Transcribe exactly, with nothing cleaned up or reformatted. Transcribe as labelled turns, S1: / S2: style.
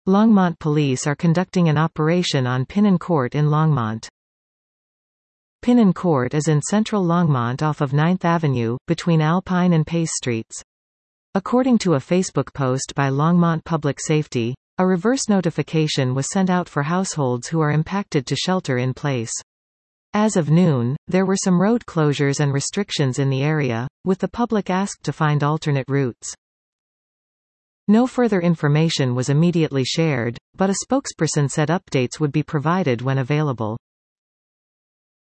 S1: Longmont police are conducting an operation on Pinnon Court in Longmont. Pinnon Court is in central Longmont off of ninth Avenue, between Alpine and Pace Streets. According to a Facebook post by Longmont Public Safety, a reverse notification was sent out for households who are impacted to shelter in place. As of noon, there were some road closures and restrictions in the area, with the public asked to find alternate routes. No further information was immediately shared, but a spokesperson said updates would be provided when available.